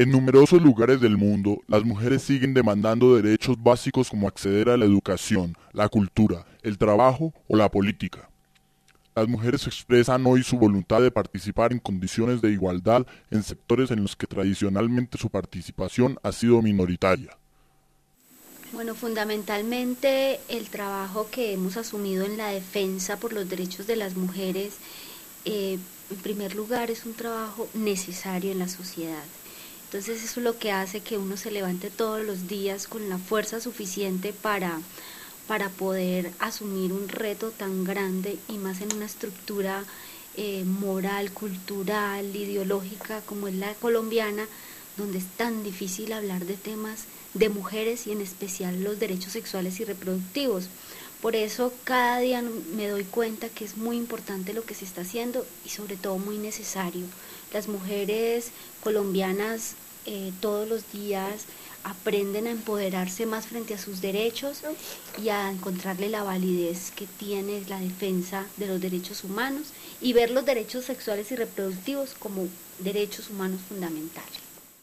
En numerosos lugares del mundo, las mujeres siguen demandando derechos básicos como acceder a la educación, la cultura, el trabajo o la política. Las mujeres expresan hoy su voluntad de participar en condiciones de igualdad en sectores en los que tradicionalmente su participación ha sido minoritaria. Bueno, fundamentalmente el trabajo que hemos asumido en la defensa por los derechos de las mujeres, en primer lugar, es un trabajo necesario en la sociedad. Entonces eso es lo que hace que uno se levante todos los días con la fuerza suficiente para poder asumir un reto tan grande y más en una estructura moral, cultural, ideológica como es la colombiana, donde es tan difícil hablar de temas de mujeres y en especial los derechos sexuales y reproductivos. Por eso cada día me doy cuenta que es muy importante lo que se está haciendo y sobre todo muy necesario. Las mujeres colombianas todos los días aprenden a empoderarse más frente a sus derechos y a encontrarle la validez que tiene la defensa de los derechos humanos y ver los derechos sexuales y reproductivos como derechos humanos fundamentales.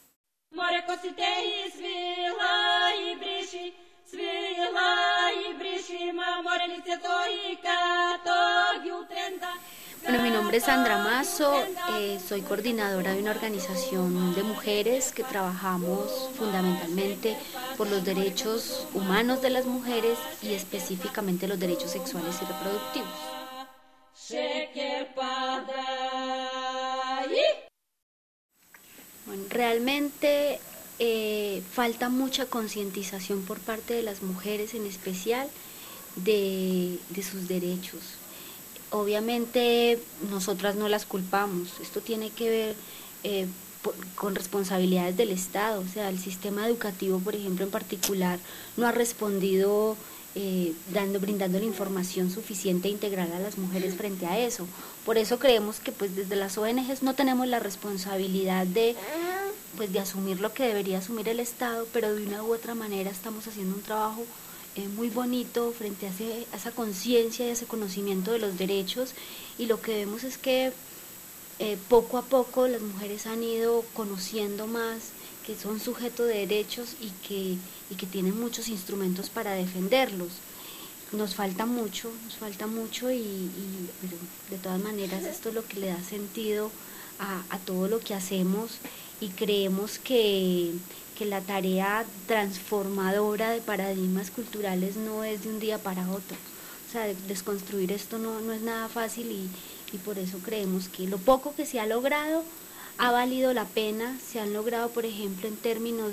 Bueno, mi nombre es Sandra Mazo, soy coordinadora de una organización de mujeres que trabajamos fundamentalmente por los derechos humanos de las mujeres y específicamente los derechos sexuales y reproductivos. Bueno, realmente falta mucha concientización por parte de las mujeres en especial de sus derechos. Obviamente nosotras no las culpamos, esto tiene que ver con responsabilidades del Estado, o sea, el sistema educativo, por ejemplo, en particular, no ha respondido brindando la información suficiente e integral a las mujeres frente a eso. Por eso creemos que pues desde las ONGs no tenemos la responsabilidad de asumir lo que debería asumir el Estado, pero de una u otra manera estamos haciendo un trabajo muy bonito frente a esa conciencia y ese conocimiento de los derechos, y lo que vemos es que poco a poco las mujeres han ido conociendo más que son sujetos de derechos y que tienen muchos instrumentos para defenderlos. Nos falta mucho pero de todas maneras esto es lo que le da sentido a todo lo que hacemos, y creemos que la tarea transformadora de paradigmas culturales no es de un día para otro. O sea, desconstruir esto no es nada fácil, y por eso creemos que lo poco que se ha logrado ha valido la pena. Se han logrado, por ejemplo, en términos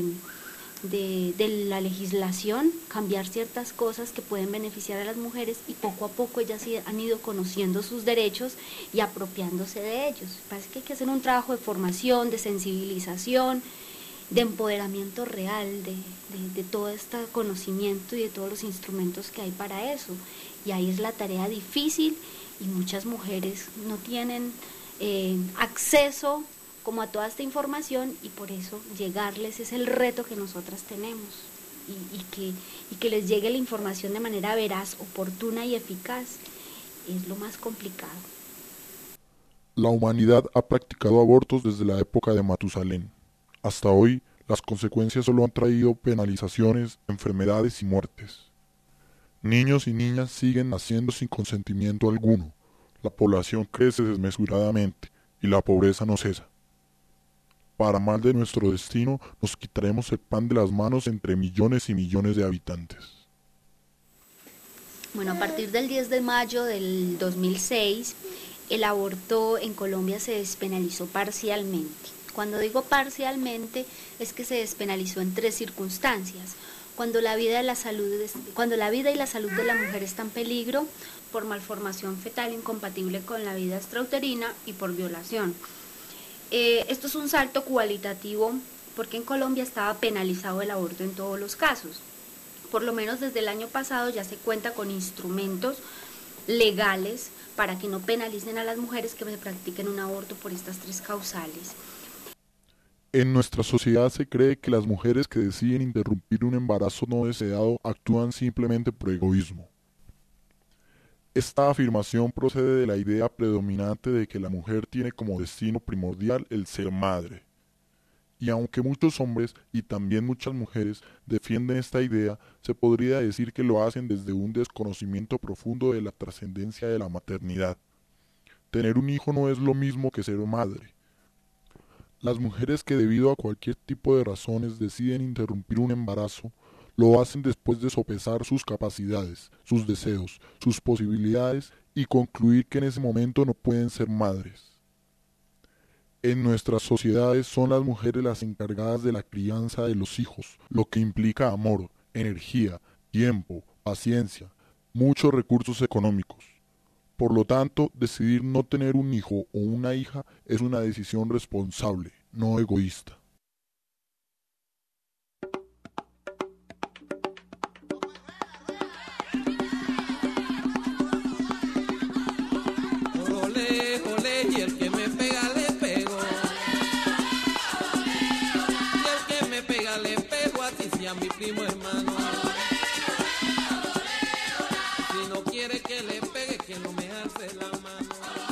de la legislación, cambiar ciertas cosas que pueden beneficiar a las mujeres, y poco a poco ellas han ido conociendo sus derechos y apropiándose de ellos. Parece que hay que hacer un trabajo de formación, de sensibilización, de empoderamiento real de todo este conocimiento y de todos los instrumentos que hay para eso. Y ahí es la tarea difícil, y muchas mujeres no tienen acceso como a toda esta información, y por eso llegarles es el reto que nosotras tenemos, y que les llegue la información de manera veraz, oportuna y eficaz es lo más complicado. La humanidad ha practicado abortos desde la época de Matusalén. Hasta hoy, las consecuencias solo han traído penalizaciones, enfermedades y muertes. Niños y niñas siguen naciendo sin consentimiento alguno. La población crece desmesuradamente y la pobreza no cesa. Para mal de nuestro destino, nos quitaremos el pan de las manos entre millones y millones de habitantes. Bueno, a partir del 10 de mayo del 2006, el aborto en Colombia se despenalizó parcialmente. Cuando digo parcialmente, es que se despenalizó en 3 circunstancias. Cuando la vida y la salud de la mujer está en peligro, por malformación fetal incompatible con la vida extrauterina y por violación. Esto es un salto cualitativo porque en Colombia estaba penalizado el aborto en todos los casos. Por lo menos desde el año pasado ya se cuenta con instrumentos legales para que no penalicen a las mujeres que practiquen un aborto por estas 3 causales. En nuestra sociedad se cree que las mujeres que deciden interrumpir un embarazo no deseado actúan simplemente por egoísmo. Esta afirmación procede de la idea predominante de que la mujer tiene como destino primordial el ser madre, Y aunque muchos hombres y también muchas mujeres defienden esta idea, se podría decir que lo hacen desde un desconocimiento profundo de la trascendencia de la maternidad. Tener un hijo no es lo mismo que ser madre. Las mujeres que debido a cualquier tipo de razones deciden interrumpir un embarazo, lo hacen después de sopesar sus capacidades, sus deseos, sus posibilidades y concluir que en ese momento no pueden ser madres. En nuestras sociedades son las mujeres las encargadas de la crianza de los hijos, lo que implica amor, energía, tiempo, paciencia, muchos recursos económicos. Por lo tanto, decidir no tener un hijo o una hija es una decisión responsable, no egoísta. Olé, olé, y el que me pega le pego. Y el que me pega le pego, así sea mi primo hermano. Si no quiere que le pegue, que no me alce la mano.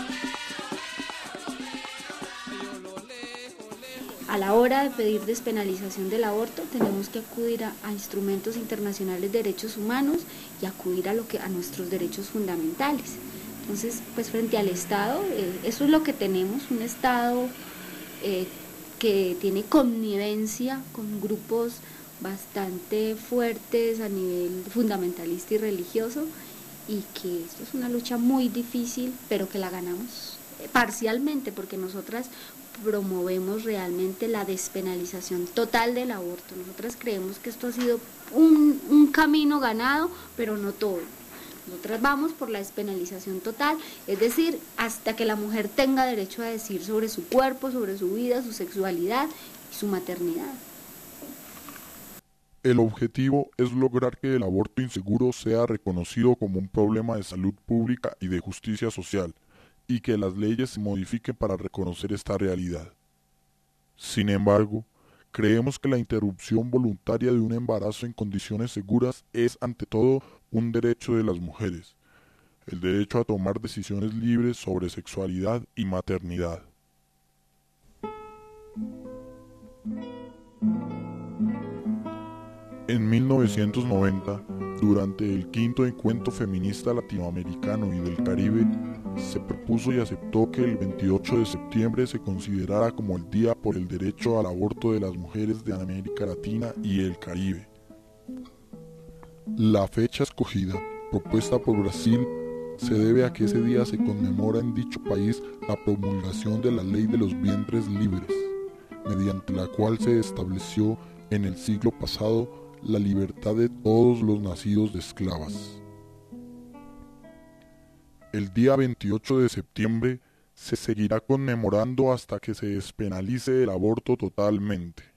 A la hora de pedir despenalización del aborto tenemos que acudir a instrumentos internacionales de derechos humanos y acudir a nuestros derechos fundamentales. Entonces, pues frente al Estado, eso es lo que tenemos, un Estado que tiene connivencia con grupos bastante fuertes a nivel fundamentalista y religioso, y que esto es una lucha muy difícil, pero que la ganamos parcialmente, porque nosotras promovemos realmente la despenalización total del aborto. Nosotras creemos que esto ha sido un camino ganado, pero no todo. Nosotras vamos por la despenalización total, es decir, hasta que la mujer tenga derecho a decidir sobre su cuerpo, sobre su vida, su sexualidad y su maternidad. El objetivo es lograr que el aborto inseguro sea reconocido como un problema de salud pública y de justicia social, y que las leyes se modifiquen para reconocer esta realidad. Sin embargo, creemos que la interrupción voluntaria de un embarazo en condiciones seguras es ante todo un derecho de las mujeres, el derecho a tomar decisiones libres sobre sexualidad y maternidad. En 1990, durante el quinto encuentro feminista latinoamericano y del Caribe, se propuso y aceptó que el 28 de septiembre se considerara como el Día por el Derecho al Aborto de las Mujeres de América Latina y el Caribe. La fecha escogida, propuesta por Brasil, se debe a que ese día se conmemora en dicho país la promulgación de la Ley de los Vientres Libres, mediante la cual se estableció en el siglo pasado la libertad de todos los nacidos de esclavas. El día 28 de septiembre se seguirá conmemorando hasta que se despenalice el aborto totalmente.